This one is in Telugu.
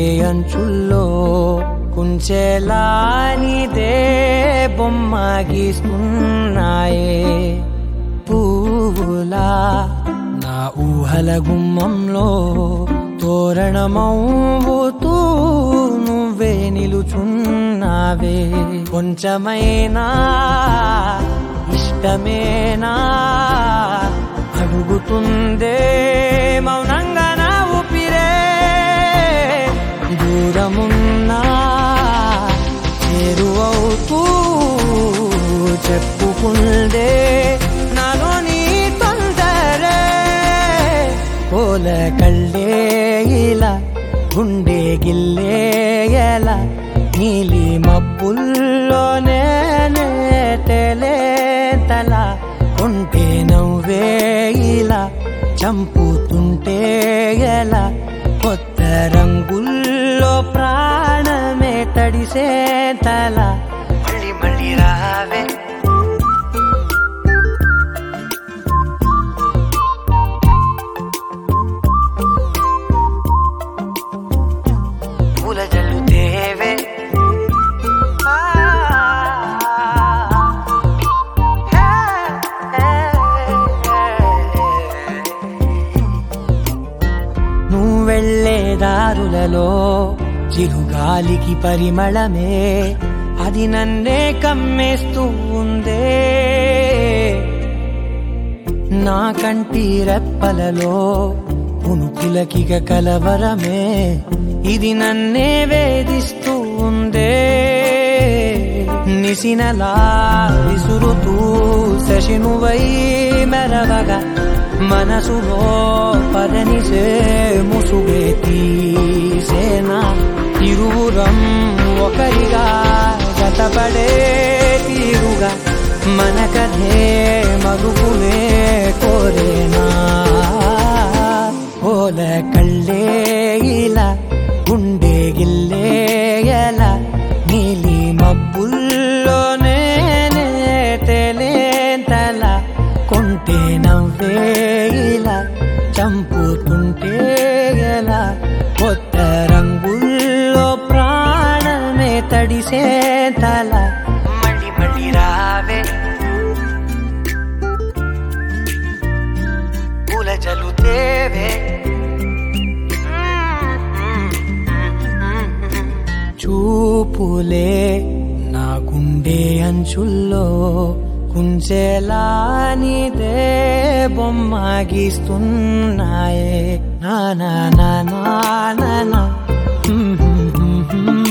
అంచుల్లో కుంచెలా నీదే బొమ్మ గీస్తున్నాయే పువ్వులా నా ఊహల గుమ్మంలో తోరణమవుతూ నువ్వే నిలుచున్నావే కొంచెమైనా ఇష్టమేనా అడుగుతుందే మౌనంగా నా ఊపిరే దూరమున్నా చేరువవుతూ చెప్పుకుందే నాలో నీ తొందరే పోల కళ్ళే ఇలా గుండె గిల్లే ఎలా నీలి మబ్బుల్లోనే తేలే తల కొంటే నవ్వే ఇలా చంపుతుంటే ఎలా కొత్త రంగుల్లో ప్రాణమే తడిసే తల మళ్ళీ మళ్ళీ రావే పూల జల్లుతేవే నువ్వెళ్ళే దారులలో చిరుగాలికి పరిమళమే అది నన్నే కమ్మేస్తూ ఉందే నా కంటి రెప్పలలో పునుకులకిగ కలవరమే ఇది నన్నే వేధిస్తూ ఉందే నిసినలా విసురుతూ శశినువై మెరవగా మనసులో పదనిసే ముసుగే తీసేనా ఇరువురం ఒకరిగా గతపడే తీరుగా మన కథే మరుపునే కోరేనా పోల కళ్ళే ఇలా గుండె గిల్లే ఎలా నీలి మబ్బుల్లోనే తేలేంతల కొంటే నవ్వే ఇలా చంపుతుంటే ఎలా కొత్త రంగుల్లో ప్రాణమే తడిసే తల మళ్ళీ మళ్ళీ రావే పూల జల్లుతేవే చూపులే నా గుండె అంచుల్లో కుంచెలా నీదే బొమ్మ గీస్తున్నాయే నా నా నా నా నా